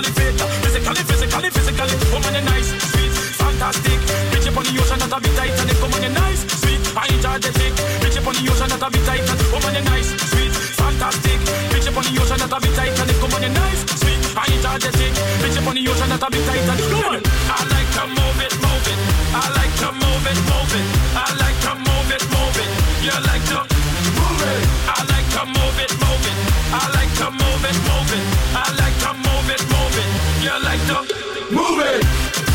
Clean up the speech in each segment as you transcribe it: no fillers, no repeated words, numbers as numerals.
physically fit, physically. Woman, you nice, sweet, fantastic. Bitch up on the ocean, that a bit Titanic. Woman, you nice, sweet, energetic. Bitch up on the ocean, that a bit Titanic. Woman, you nice, sweet, fantastic. Bitch up on the ocean, that a bit Titanic. Woman, you nice, sweet, energetic. Bitch up on the ocean, that a bit Titanic. Come on. I like to move it, move it. I like to move it, move it. I like to move it, move it. You like to move it. I like to move it, move it. I like to move it, move it. I like to move it, move it. You like to move it.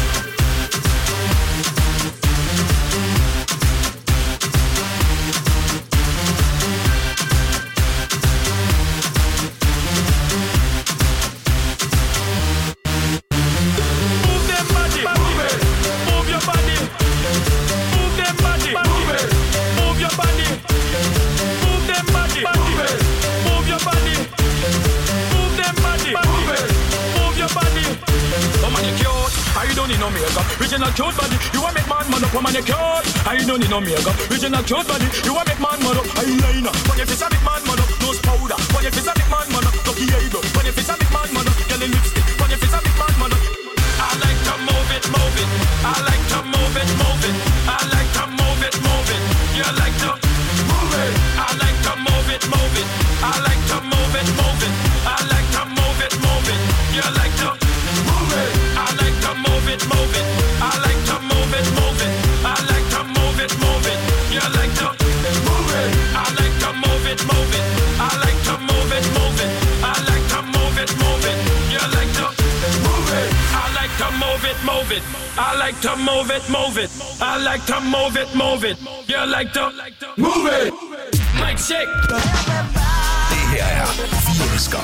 No makeup, original cute body. You want make man mad up, woman you cute. I don't need no makeup, original cute body. You want make man mad up, eyeliner. When your face a big man mad up, nose powder. When your face a big man mad up, lucky eyebrow. When your face a big man mad up, yellow lipstick. When your face a big man mad up. I like to move it, move it. I like to move it, move it. I like to move it, move it. You like to move it. I like to move it, move it. I like to move it, move it. I like to move it, move it. You like to move it. I like to move it, move it. I like to move it, move it. I like to move it, move it. You like to move it. I like to move it, move it. I like to move it, move it. I like to move it, move it. You like to move it. I like to move it, move it. I like to move it, move it. I like to move it, move it. You like to move it. Mike check. Det her er Vi elsker.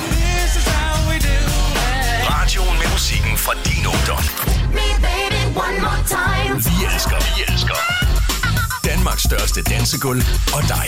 Radioen med musikken fra din ungdom. Vi elsker, vi elsker. Danmarks største dansegulv og dig.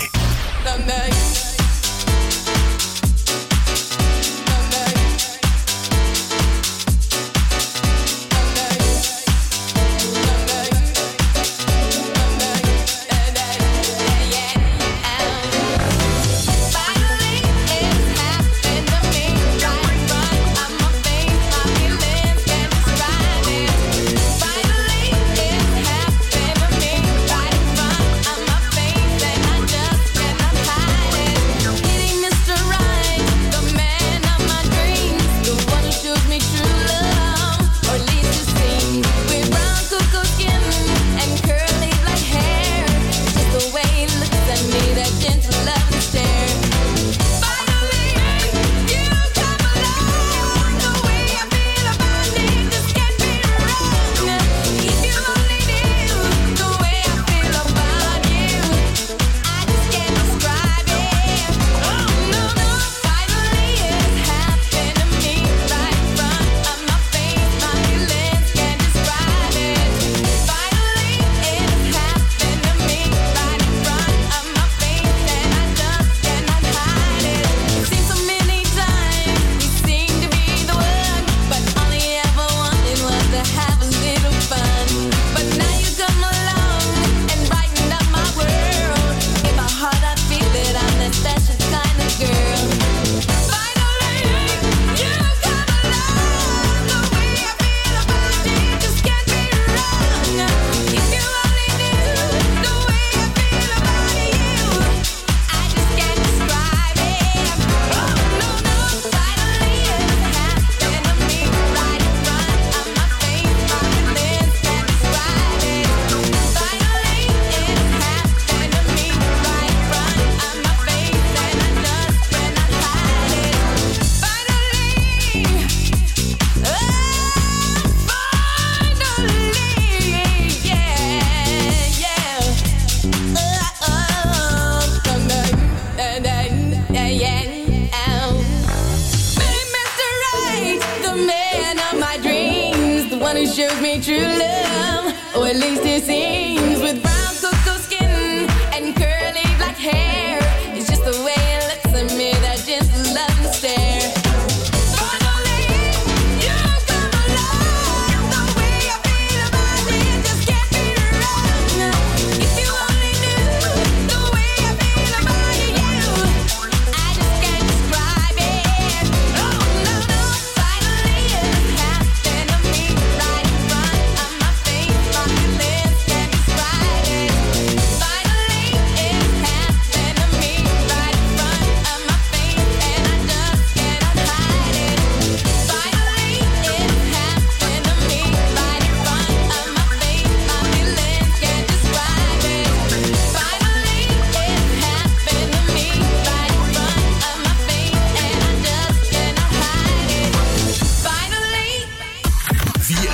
shows me true love, or at least it seems. With brown cocoa skin and curly black hair, it's just the way it looks at me, that gentle love and stare.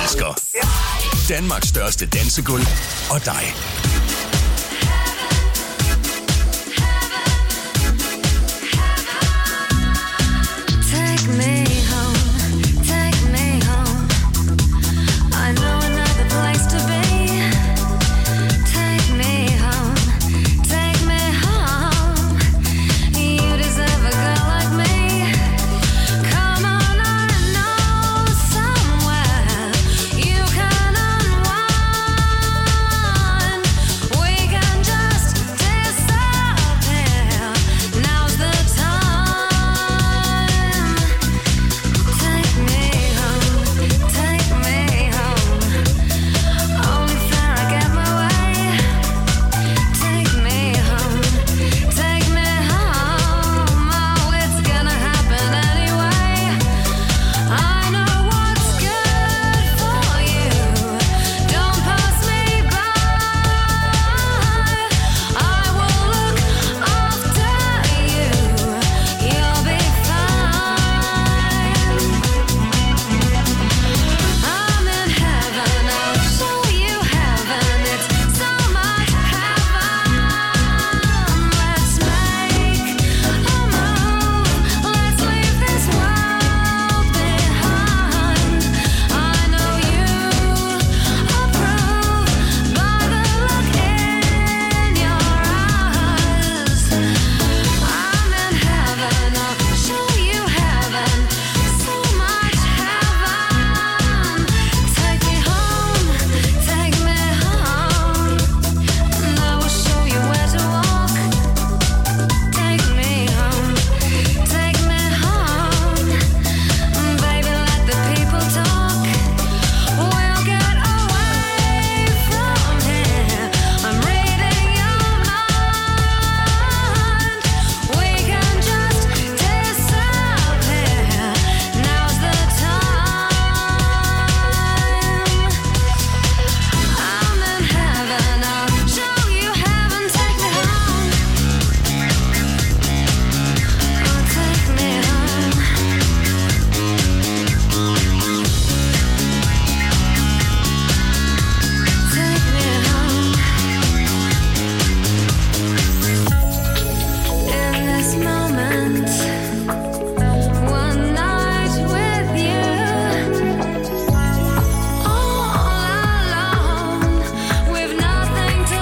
elsker. Danmarks største dansegulv og dig. Take me home, take me home. I know another place to be. Take me home, take me home. You deserve a girl like me. Come on, I know somewhere you can unwind. We can just disappear. Now's the time. Take me home, take me home. Only fair I get my way. Take me home, take me home. Oh, it's gonna happen anyway. I know what's good for you. Don't pass me by. I will look after you. You'll be fine. I'm in heaven, I'll show you heaven. It's so much heaven. Let's make a move. Let's leave this world behind. I know you approve by the look in your eyes. I'm in heaven, I'll show you heaven. So much heaven. Take me home, take me home. And I will show you where to walk. Take me home, take me home. Baby, let the people talk. We'll get away from here. I'm reading your mind. We can just disappear. Now's the time. I'm in heaven, I'll show you heaven. Take me home. Oh, take me home. Take me home. In this moment, one night with you, all alone, with nothing to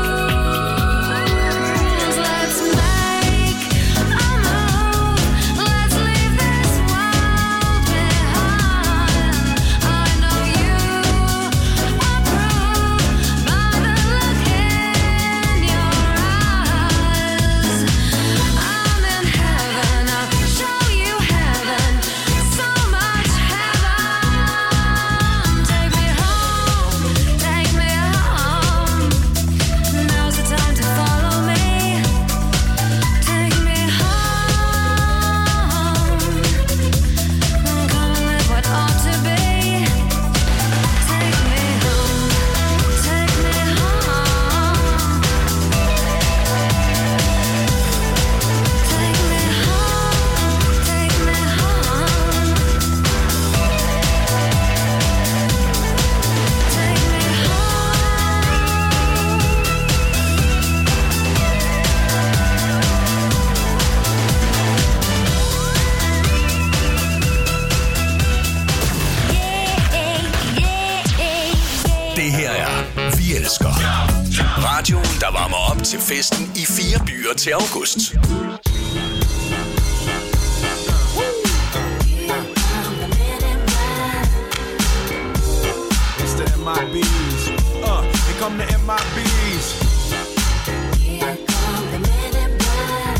lose. Let's make a move. Let's leave this world behind. I know you approve by the look in your eyes. I'm in heaven, I'll show you heaven. So much heaven. Take me home, take me home. Now's the time to follow me. Take me home. Come and live what ought to be. Take me home, take me home. Take me home, take me home. Take me Det her er Vi Elsker. Radioen, der varmer op til festen i 4 byer til august. It's the MIBs. Here come the MIBs. Here come the men in black.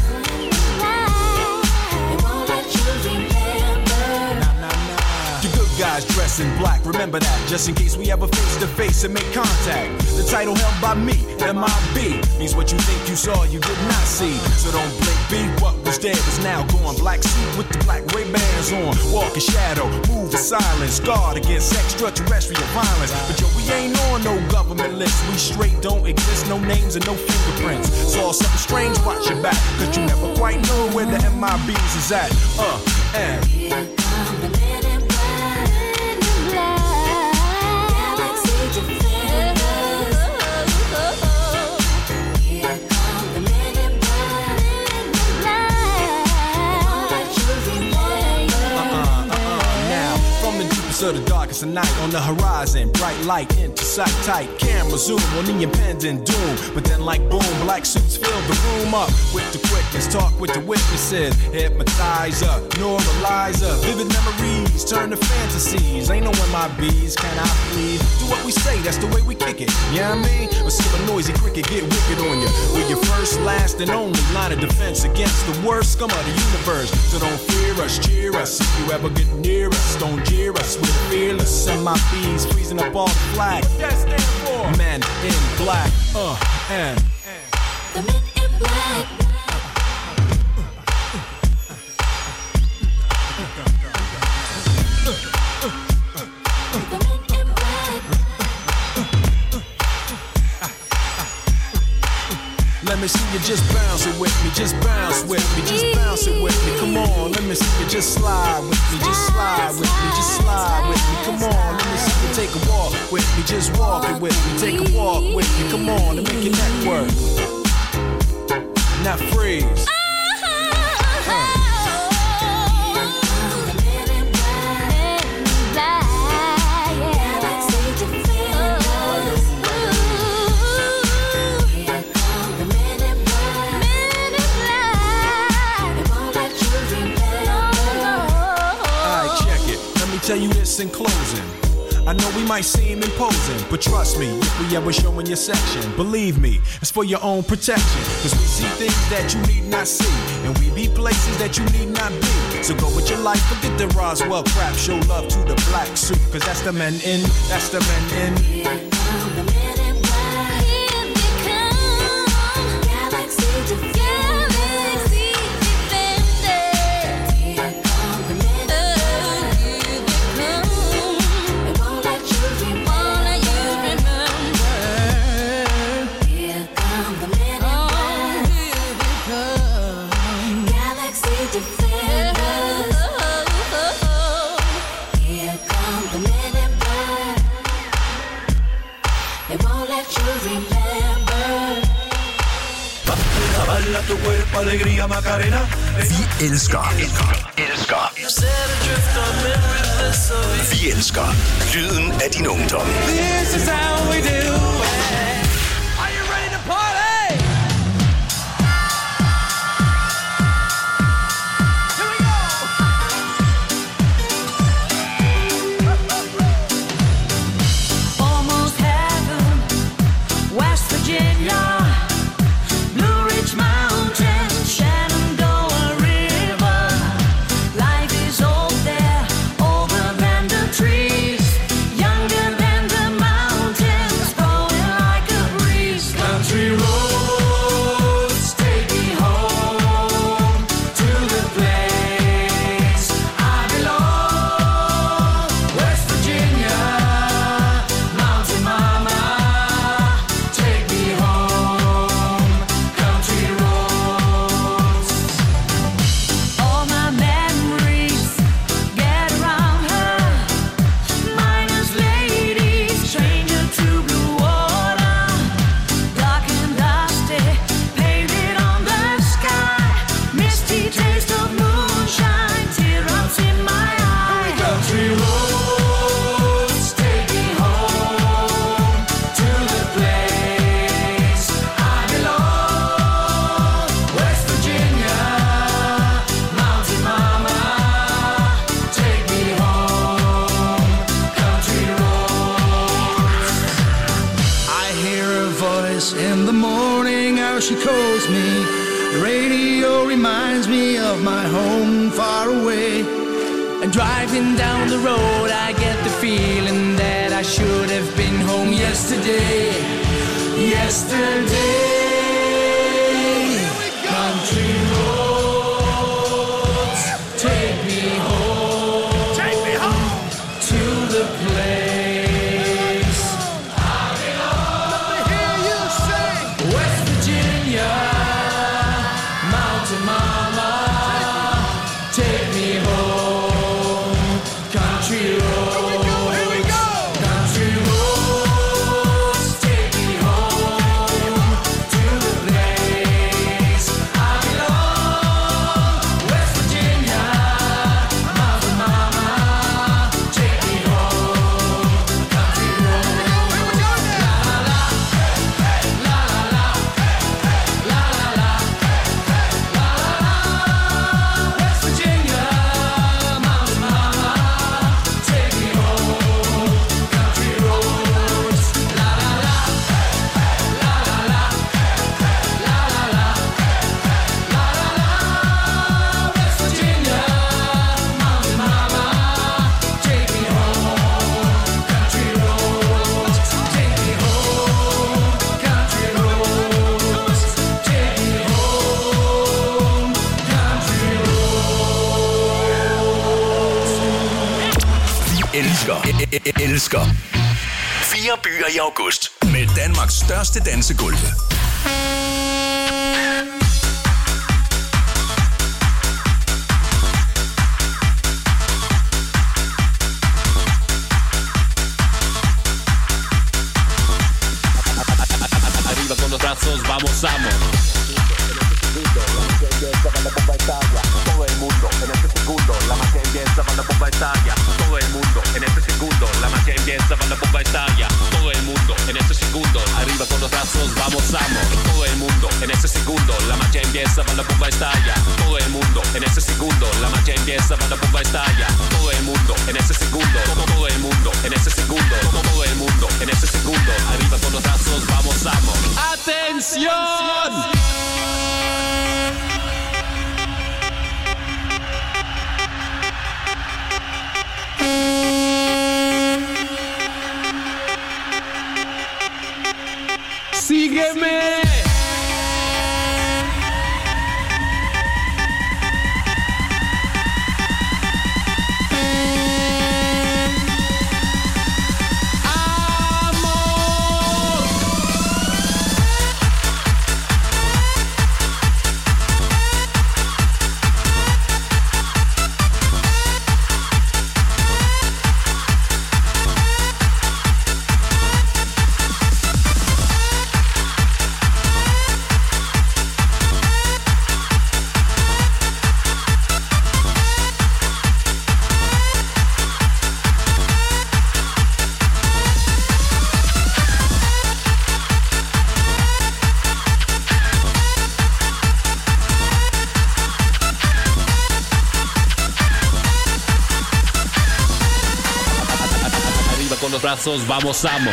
They won't let you remember. The good guys dress in black. Remember that, just in case we ever face to face and make contact. The title held by me, MIB, means what you think you saw, you did not see. So don't blink, be what was dead is now gone. Black suit with the black Ray-Bans on. Walk in shadow, move in silence. Guard against extraterrestrial violence. But yo, we ain't on no government list. We straight don't exist, no names and no fingerprints. Saw something strange, watch your back. Cause you never quite know where the MIBs is at. And Here come the men in black. darkest of the darkest of night on the horizon. Bright light into sight tight. Camera zoom on the impending doom. But then like boom, black suits fill the room up with the quickness. Talk with the witnesses. Hypnotizer, neuralizer. Vivid memories turn to fantasies. Ain't no MIBs, can I please? Do what we say, that's the way we kick it. Yeah, I mean? Or see a noisy cricket get wicked on you. We're your first, last, and only line of defense against the worst scum of the universe. So don't fear us, cheer us. If you ever get near us, don't jeer us. We're fearless. MIBs freezing up all the flag. What that stand for? Men in black. And The men in black. The men in black. let me see you just bounce it with me, just bounce with me, just bounce it with me. Come on, let me see you just slide with me, just slide with me, just slide with me. Come on, let me see you take a walk with me, just walk it with me, take a walk with me. Come on, and make your neck work. Now freeze. Tell you this in closing. I know we might seem imposing, but trust me, if we ever show in your section, believe me, it's for your own protection. Cause we see things that you need not see, and we be places that you need not be. So go with your life, forget the Roswell crap, show love to the black suit, cause that's the men in, that's the men in. Here come the men in black. Here they come. Galaxy defenders. Galaxy defenders. Here come the men in black. Baila tu cuerpo, alegría, Macarena. Vi elsker. Vi elsker lyden af din ungdom. This is how we do it. Are you ready to party? Here we go. Almost heaven, West Virginia. She calls me. The radio reminds me of my home far away. And driving down the road, I get the feeling that I should have been home yesterday. Country roads, take me home. Take me home to the place I belong. Let me hear you sing. West Virginia, Mountain Mama, take me home. Country roads, Here we go. country roads, take me home to the place I belong. West Virginia, Mountain Mama, take me home. elsker 4 byer i august med Danmarks største dansegulv. Arriba con los brazos, vamos, vamos. Todo el mundo en este segundo, la magia empieza cuando la bomba estalla. Todo el mundo en este segundo, la magia empieza cuando la bomba estalla. Todo el mundo en este segundo, arriba con los brazos, vamos, vamos. Todo el mundo en este segundo, la magia empieza cuando la bomba estalla. Todo el mundo en este segundo, la magia empieza cuando la bomba estalla. Todo el mundo en este segundo, todo el mundo en este segundo, todo el mundo en este segundo, arriba con los brazos, vamos, vamos. ¡Atención! ¡Sígueme! Brazos, vamos, vamos.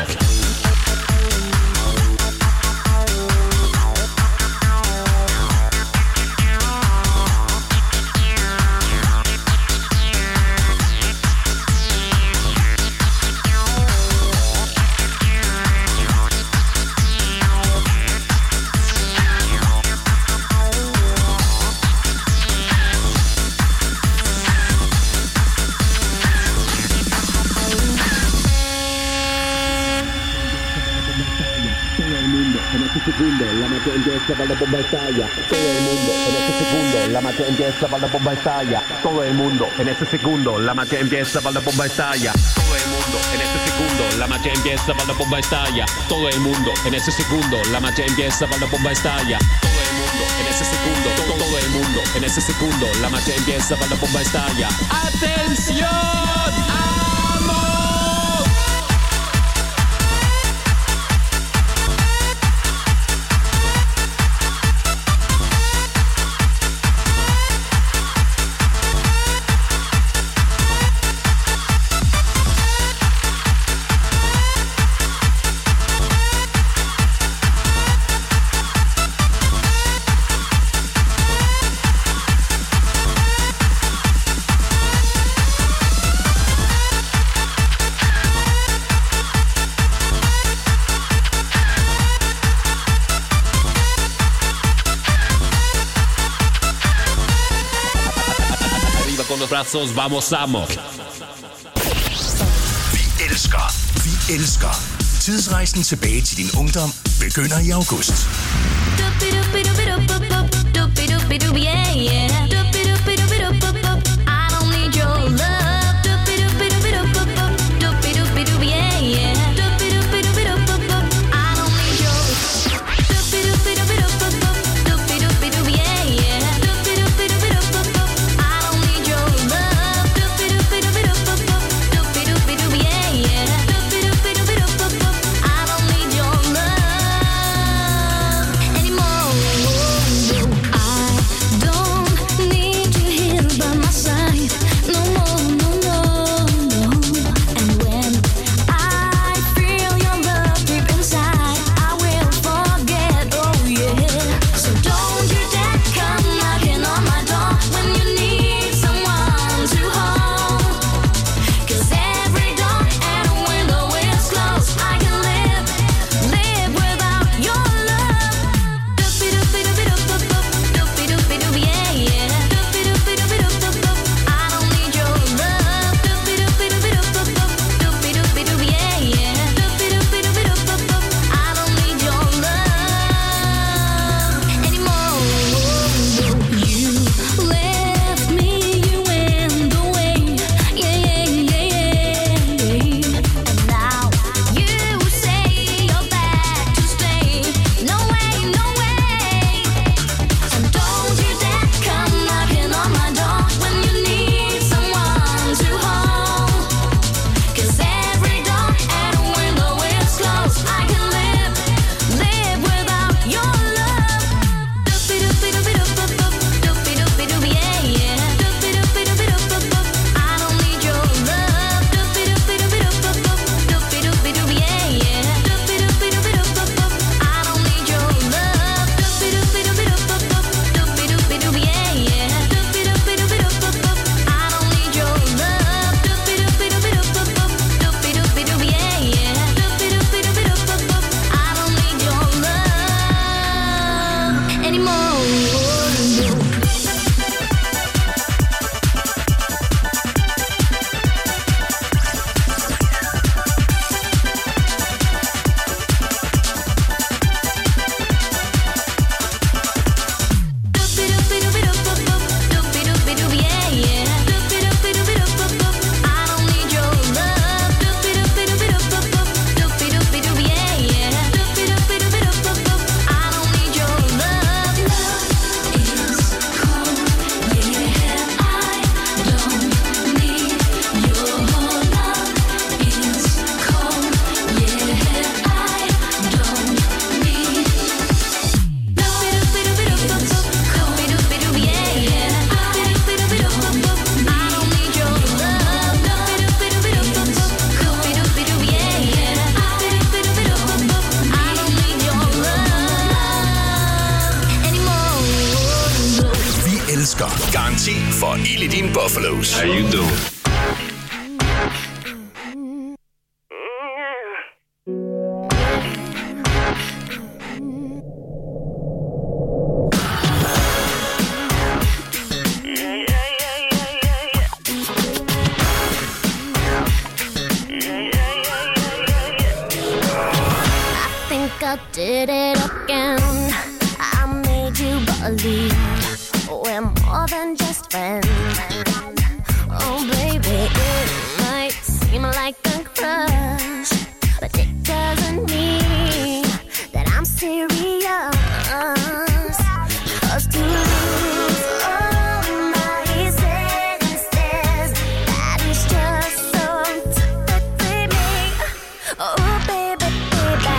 La magia empieza cuando la bomba estalla. Todo el mundo en ese segundo, la magia empieza cuando la bomba estalla. Todo el mundo en ese segundo, la magia empieza cuando la bomba estalla. Todo el mundo en ese segundo, la magia empieza cuando la bomba estalla. Todo el mundo en ese segundo, la magia empieza cuando la bomba estalla. Todo el mundo en ese segundo, todo el mundo en ese segundo, la magia empieza cuando la bomba estalla. ¡Atención! Brazos, vamos, vamos. Vi elsker. Tidsrejsen tilbage til din ungdom begynder i august. I don't need your love. Anymore. I don't Ild i dine Buffalos. How you doing? I did it again. I made you believe we're more than just friends. Oh baby, it might seem like a crush, but it doesn't mean that I'm serious. 'Cause to lose all my senses, that is just so typically me. Oh baby, baby.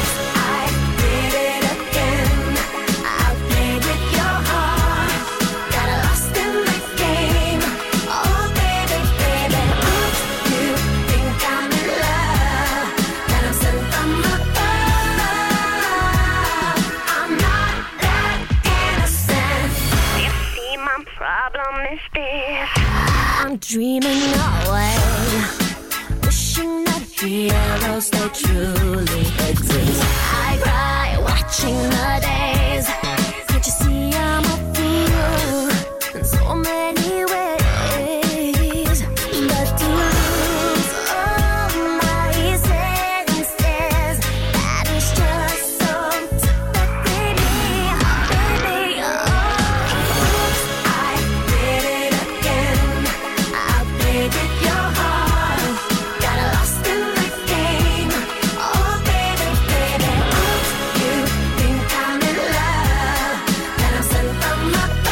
I'm dreaming away, wishing that heroes they truly exist. I cry watching the days. Can't you see I'm a fool in so many ways? But to lose all my senses, that is just so typically me, baby. Oh, I did it again. I played with your heart, got lost in the game. Oh baby, baby, you think I'm in love, that I'm sent from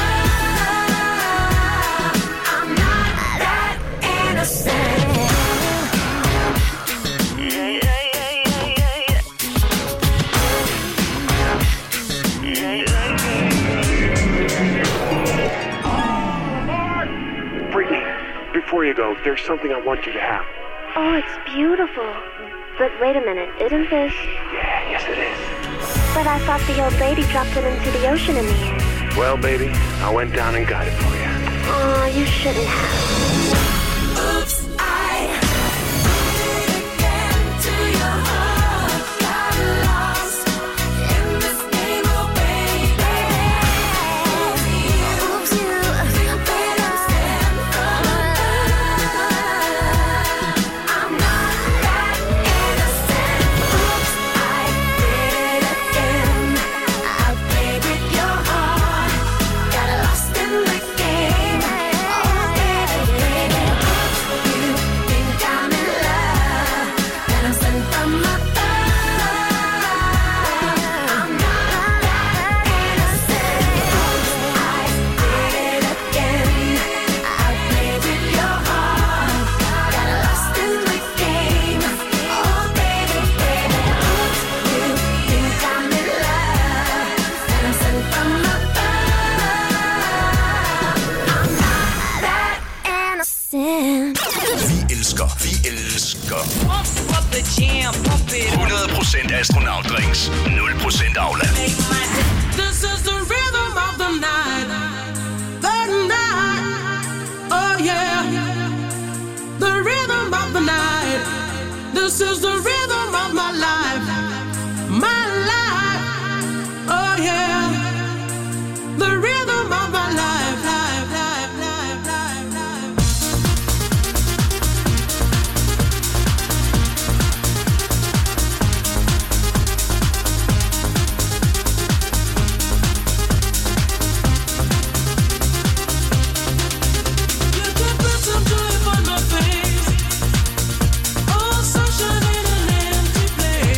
above. I'm not that innocent. Brittany, before you go, there's something I want you to have. Oh, it's beautiful. But wait a minute, isn't this? Yeah, yes it is. But I thought the old lady dropped it into the ocean in the end. Well, baby, I went down and got it for you. Oh, you shouldn't have. Oops, I did it again to your heart. Got lost in this game, oh baby. Oops, you better stand from above. I'm not that innocent. Oops, I did it again. I played with your heart, got lost in the game. Oh baby, baby, you think I'm in love, that I'm sent from above. I'm not that innocent. I did it again. I played with your heart, got lost in the game. Oh baby, baby, you think I'm in love, that I'm sent from above. I'm not that innocent. Vi elsker. 100% astronautdrinks, 0% afland. This is the rhythm of the night. The night. Oh yeah. The rhythm of the night. This is the rhythm of my life. My life. Oh yeah. The rhythm of my life. Life, life, life, life, life. You can put some joy upon my face. Oh, sunshine in an empty place.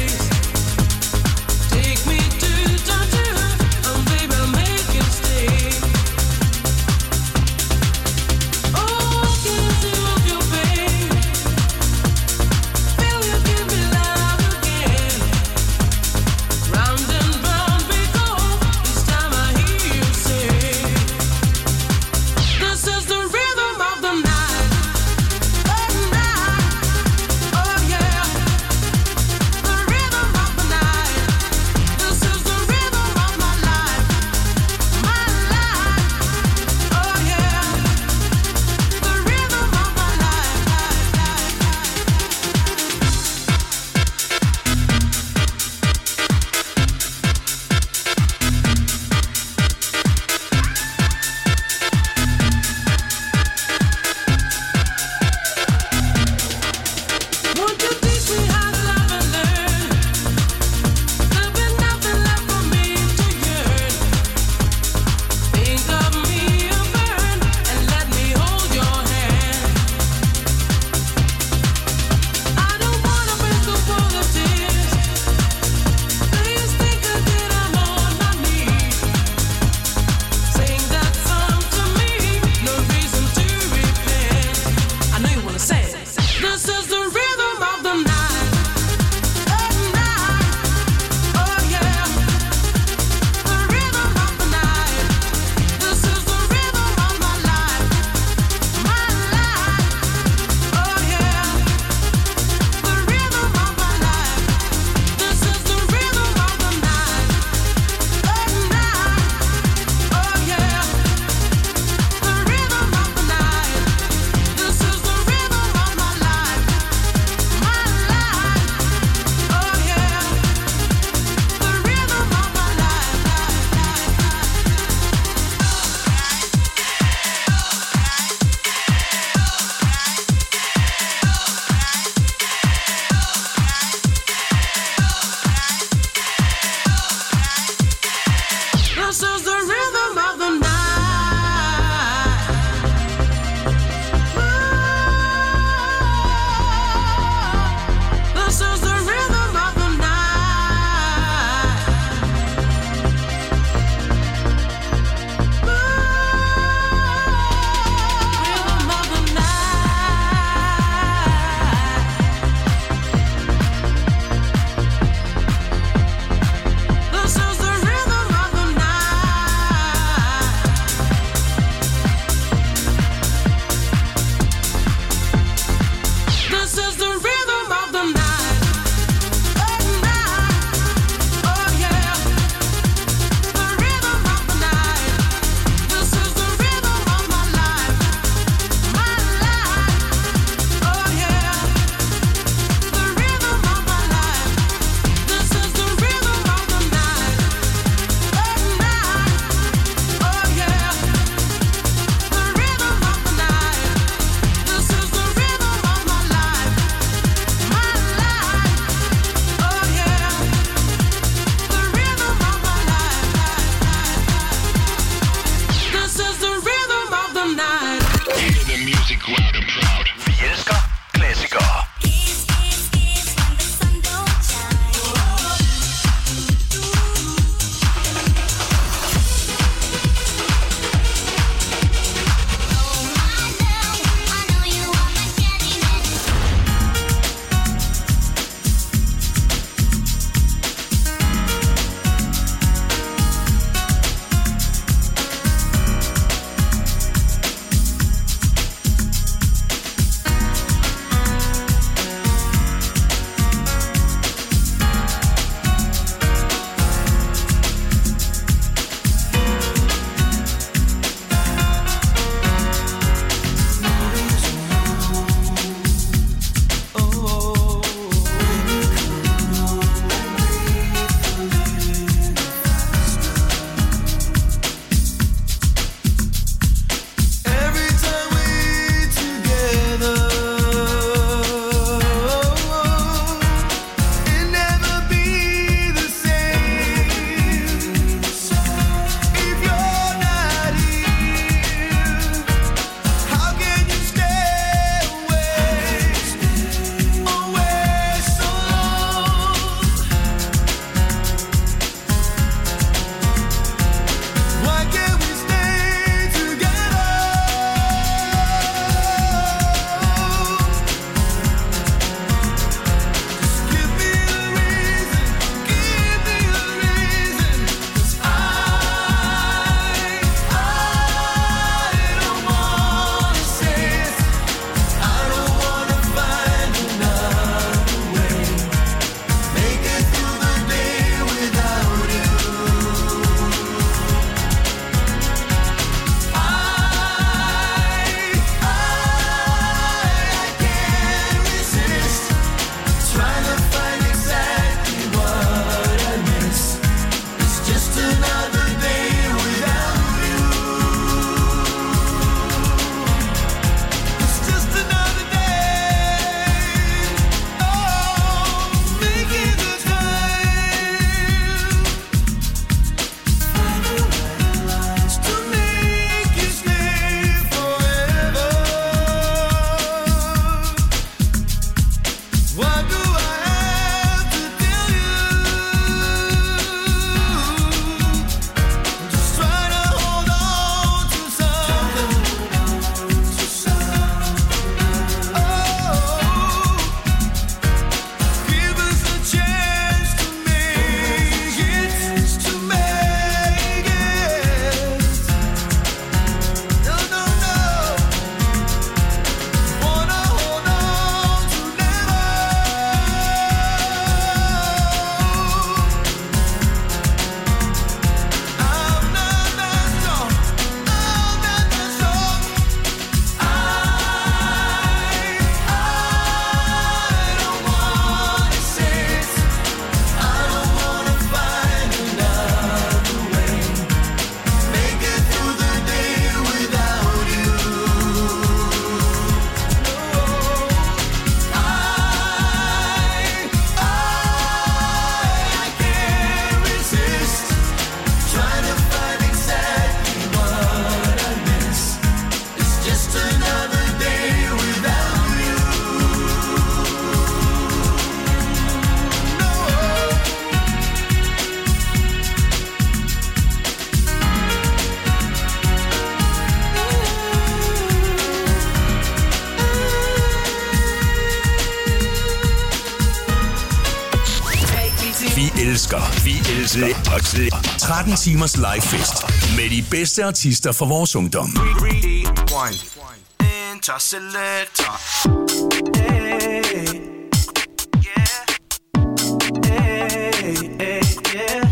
elsker 13 timers livefest med de bedste artister fra vores ungdom. Rewind. Interselector. Hey. Yeah. Hey, hey, yeah.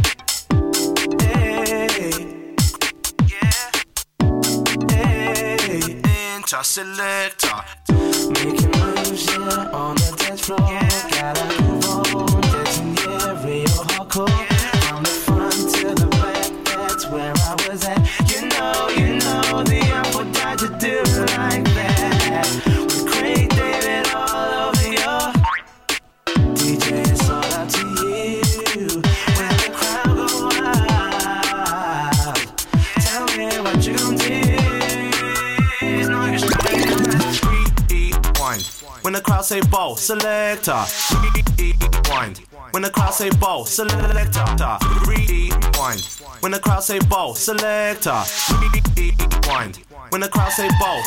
Hey. Yeah. Hey. Interselector. Making moves, yeah, on the dance floor. Gotta move on, dancing, yeah, real hardcore. From the front to the back, that's where I was at. You know, the apple died to do it like that. With Craig David all over your DJ, it's all up to you. When the crowd go wild, tell me what you gon' do. It's not your rewind. When the crowd say ball, selector. Rewind. When the crowd say ball, selector. Rewind. When the crowd say ball, selector. Rewind. When the crowd say ball,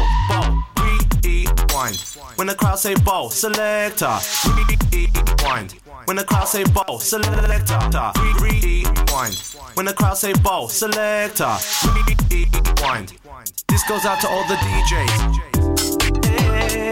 rewind. When the crowd say ball, selector. Rewind. When the crowd say ball, selector. Rewind. When the crowd say ball, selector. Rewind. This goes out to all the DJs. Hey.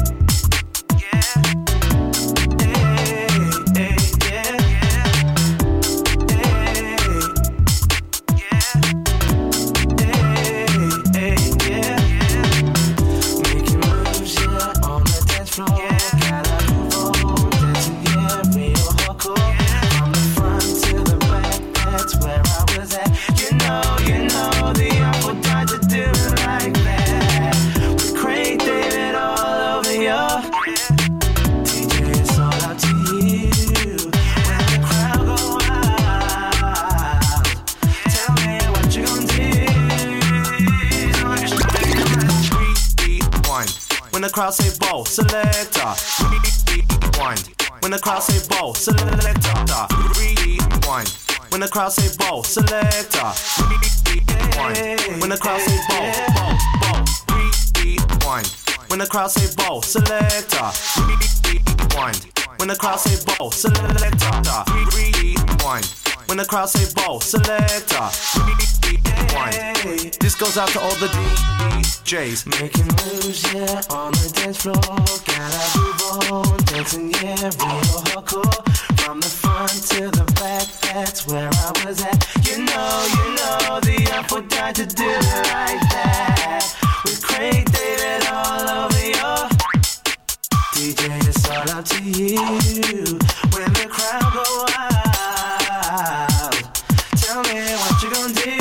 When the crowd say ball, selector. Rewind. When the crowd say ball, selector. Rewind. When the crowd say ball, selector. Rewind. When the crowd say ball. Rewind. When the crowd say ball, selector. Rewind. When the crowd say ball, selector. Rewind. When the crowd say ball, selector. Rewind. This goes out to all the DJs. Making moves, yeah, on the dance floor. Gotta move on, dancing, yeah, real hardcore. From the front to the back, that's where I was at. You know, the apple died to do it like that. With Craig David all over your DJ, it's all up to you. When the crowd go wild, tell me what you gon' do.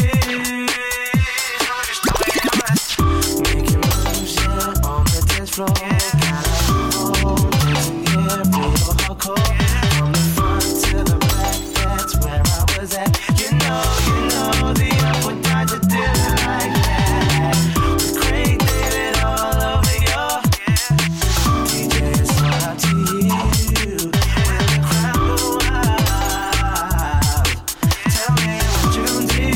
Making moves, yeah, on the dance floor. Gotta move on, dancing, yeah, real hardcore. From the front to the back, that's where I was at. You know, the apple died to do it like that. With Craig David all over your DJ, it's all up to you. When the crowd go wild, tell me what you gon' do.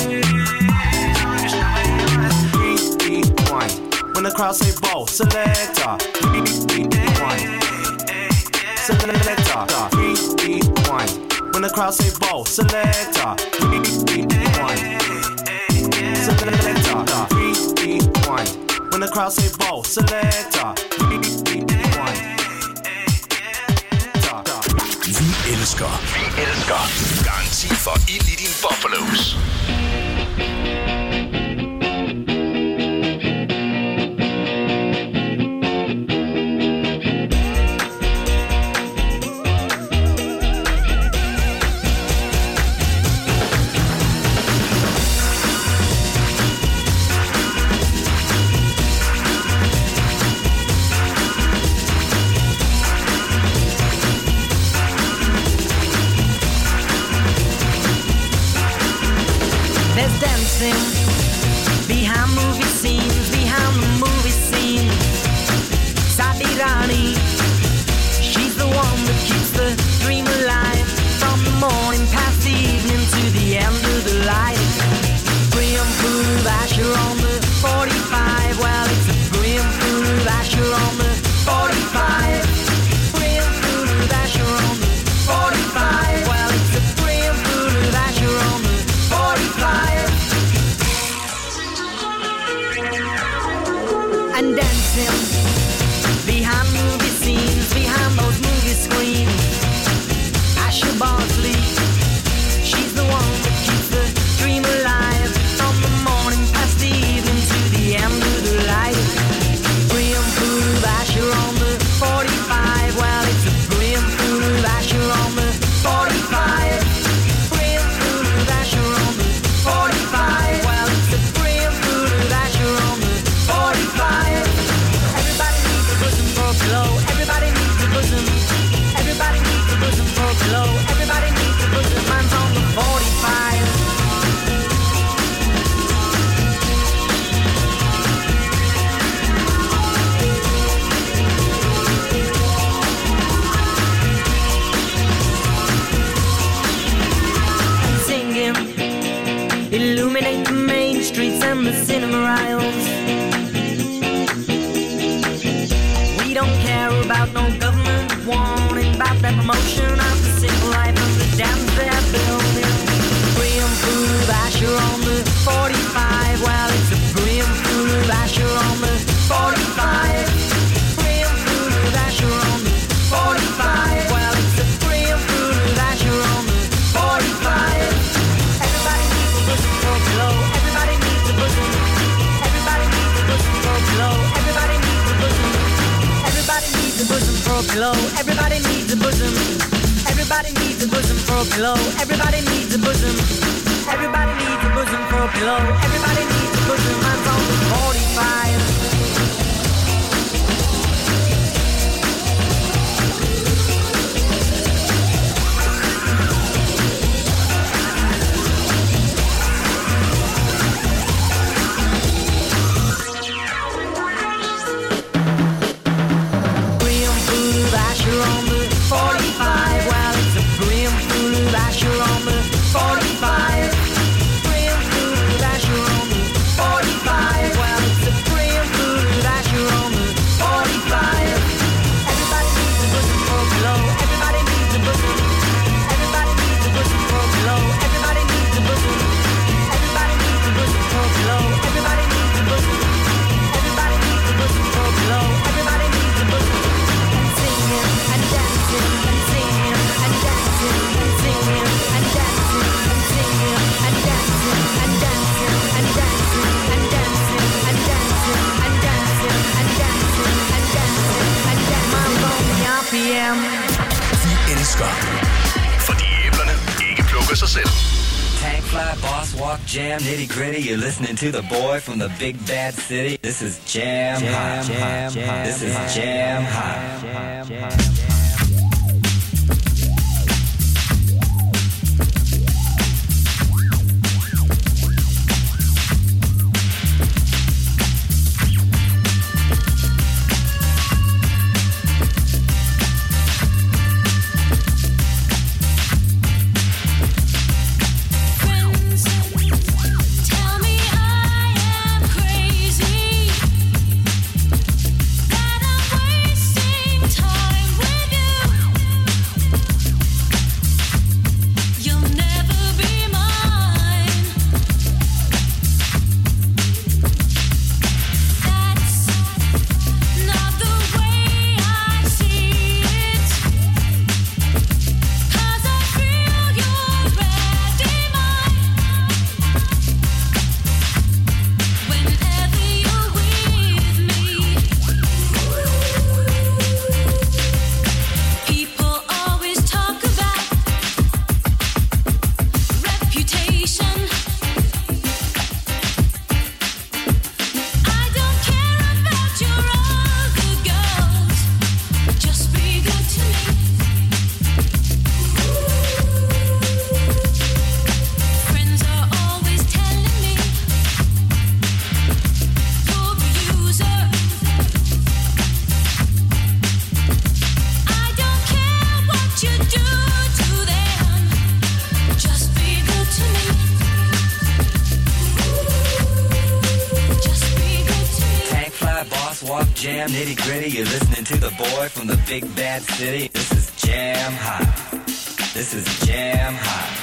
Rewind. When the crowd say ball, selector. Rewind. Selector. Rewind. When the crowd say ball, selector. Rewind. Selector. Rewind. When the crowd say ball, selector. Rewind. Vi elsker garanti for ild i din bobberlås. There's dancing behind movie scenes, behind the movie scene. Sadi Rani, she's the one that keeps the dream alive. From the morning past the evening to the end of the light. Brim Puru Asher on the 45. Well, it's a Brim Puru Asher on the 45. Brim Puru Asher on the 45. trials. We don't care about no government warning about that promotion of the simple life of the dams they're building. Brim full of Asher on the 45. Well, it's a brim full of Asher on the 45. Brim full of Asher on the 45. Well, it's a brim full of Asher on the 45. Everybody needs a bosom for a pillow. Everybody needs a bosom. Everybody needs a bosom for a pillow. Everybody needs a bosom. Everybody needs a bosom for a pillow. Everybody needs a bosom. Everybody needs a bosom for a pillow. Everybody needs a bosom. Everybody needs a bosom for a pillow. Everybody needs a bosom. Mine's on the 45. Vi elsker, fordi æblerne ikke plukker sig selv. Tank fly, boss walk, jam, nitty gritty. You're listening to the boy from the big bad city. This is Jam Hot. This is Jam Hot. Jam nitty gritty. You're listening to the boy from the big bad city. This is Jam Hot. This is Jam Hot.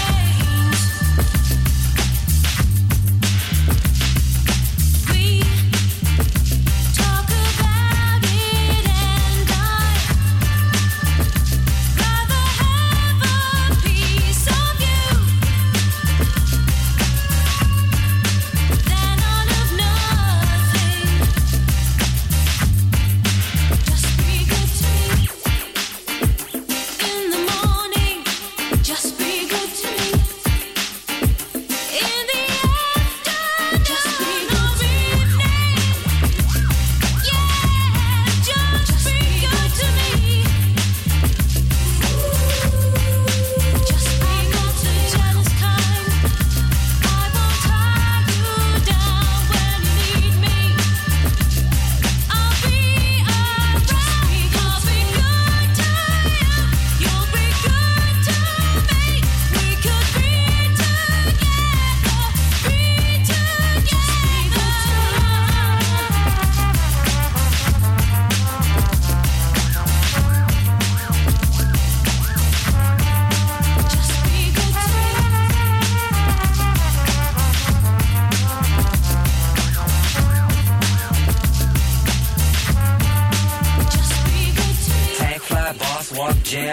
We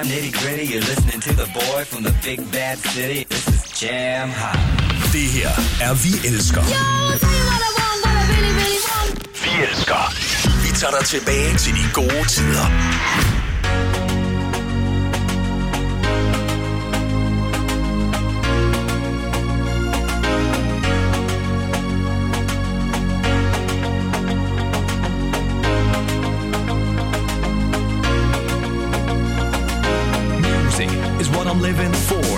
Jam Nitty Gritty. You're listening to the boy from the big bad city. This is Jam Hot. Det her er Vi Elsker. Yo, I'll tell you what I want, what I really, really want. Vi Elsker. Vi tager dig tilbage til de gode tider. Is what I'm living for.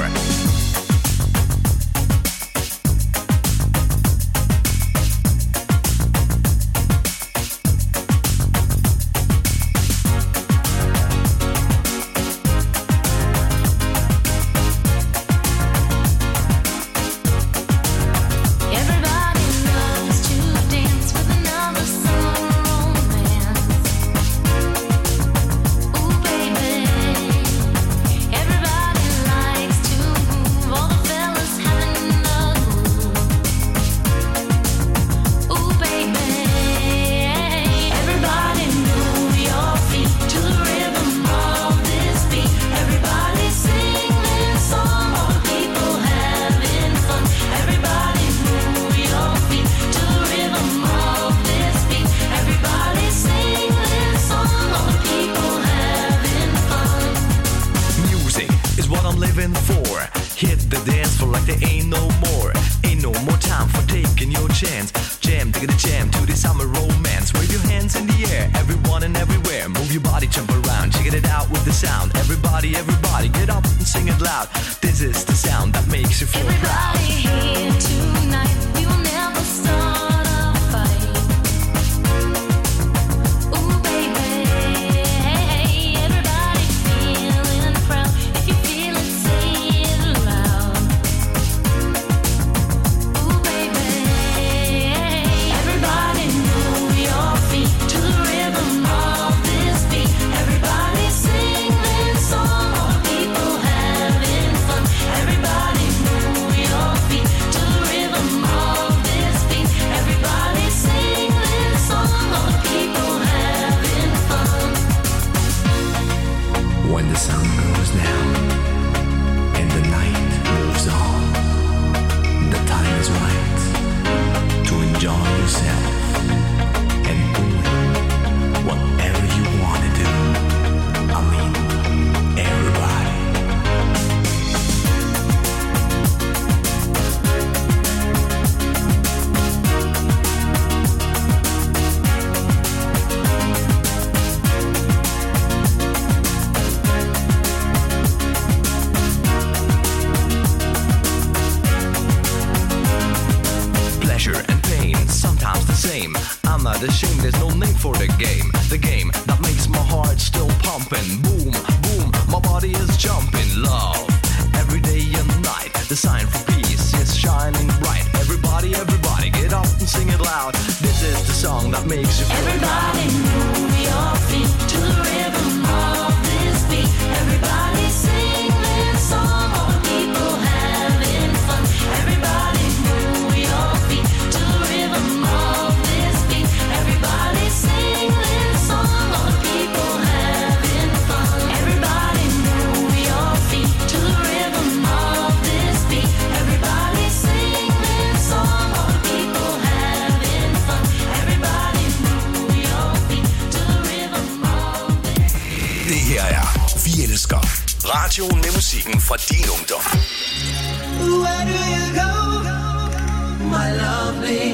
Radioen med musikken fra din ungdom. Where do you go, my lovely?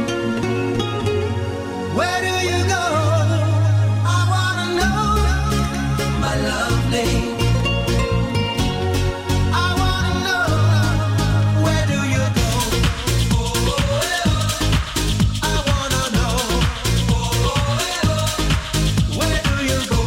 Where do you go? I wanna know, my lovely. I wanna know, where do you go? I wanna know, where do you go?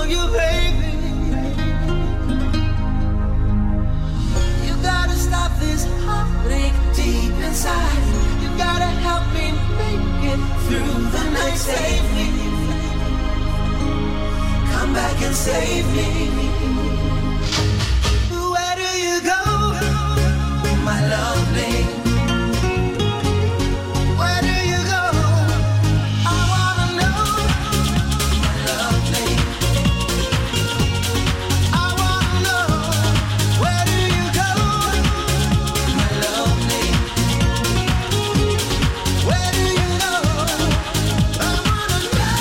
you, baby. You gotta stop this heartache deep inside. You gotta help me make it through the night safely. Come back and save me. Where do you go, my lovely? Where do you go? I wanna know, my lovely. I wanna know, where do you go, my lovely? Where do you go? I wanna know.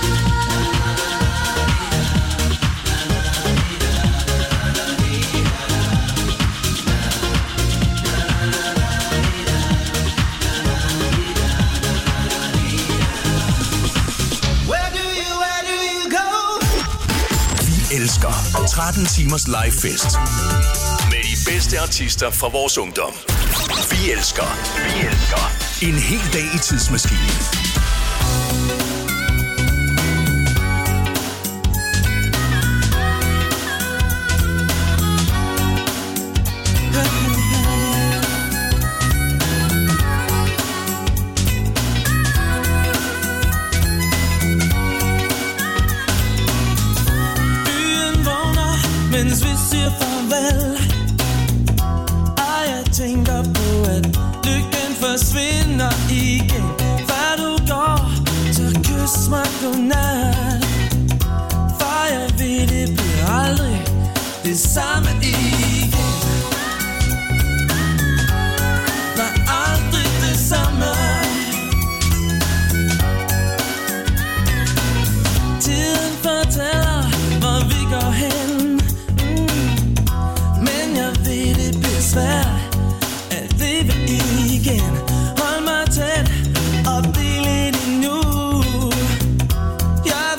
Vi elsker 13 timers live fest med de bedste artister fra vores ungdom. Vi elsker en hel dag i tidsmaskinen. Byen vågner, mens vi siger farvel. Og jeg tænker på, at lykken forsvinder igen. Før du går, så kys mig godnat. For jeg ved, det bliver aldrig det samme igen. Var aldrig det samme. Tiden fortæller, hvor vi går hen. Men jeg ved, det bliver svært at leve igen. Hold mig tæt og bliv lidt endnu. Jeg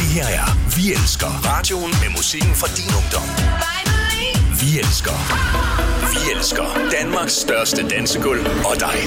her er Vi Elsker. Radioen med musikken fra din ungdom. Vi Elsker. Vi Elsker. Danmarks største dansegulv og dig.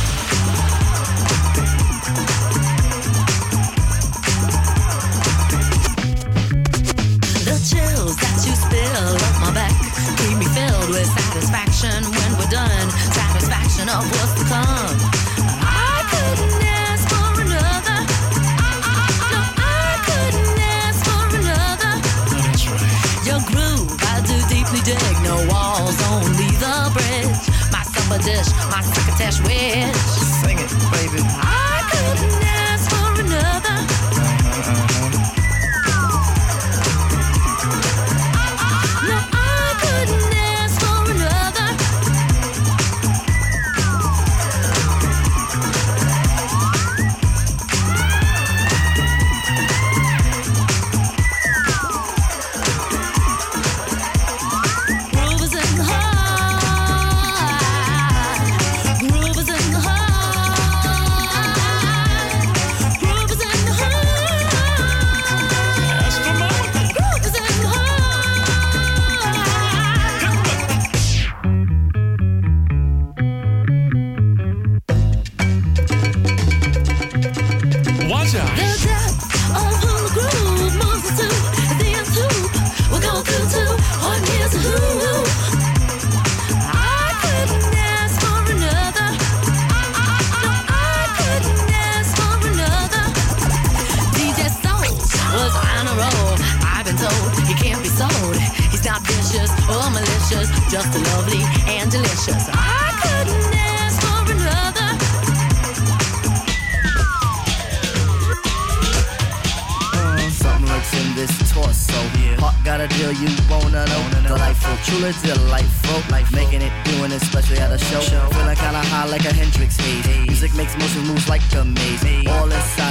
The chills that you spill up my back keep me filled with satisfaction when we're done. Satisfaction of what's to come. I couldn't ask for another. No, I couldn't ask for another. That's right. Your groove, I do deeply dig. No walls, only the bridge. My supper dish, my succotash wish. Sing it, baby. I couldn't ask for another. No, I couldn't ask for another. Groove is in the heart. Groove is in the heart. Groove is in the heart. That's the moment. Groove is in the heart. Watch out. The depth of who the groove moves us to is the end hoop. We'll go through to one here's a who. I couldn't ask for another. No, I couldn't ask for another. DJ Soul was on a roll. I've been told he can't be sold. He's not vicious or malicious, just lovely and delicious. I couldn't ask for another. Something lurks in this torso. Heart got a deal you wanna know. Delightful, truly delightful. Life making it, doing it, especially at a show. Feeling kinda high like a Hendrix haze. Music makes motion moves like a maze. All inside